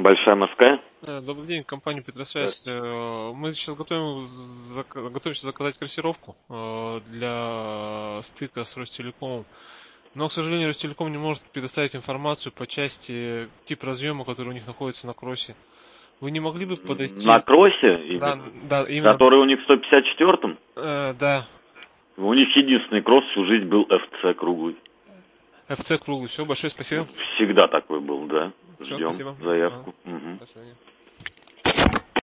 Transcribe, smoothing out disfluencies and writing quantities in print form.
Большая Москва. Добрый день, компания Петросвязь. Мы сейчас готовимся заказать корректировку для стыка с Ростелекомом. Но, к сожалению, Ростелеком не может предоставить информацию по части тип разъема, который у них находится на кроссе. Вы не могли бы подойти... На кроссе? Да, именно. Который у них в 154-м? Да. У них единственный кросс всю жизнь был FC круглый. FC круглый. Все, большое спасибо. Всегда такой был, да. Все, Ждем спасибо. заявку. До свидания.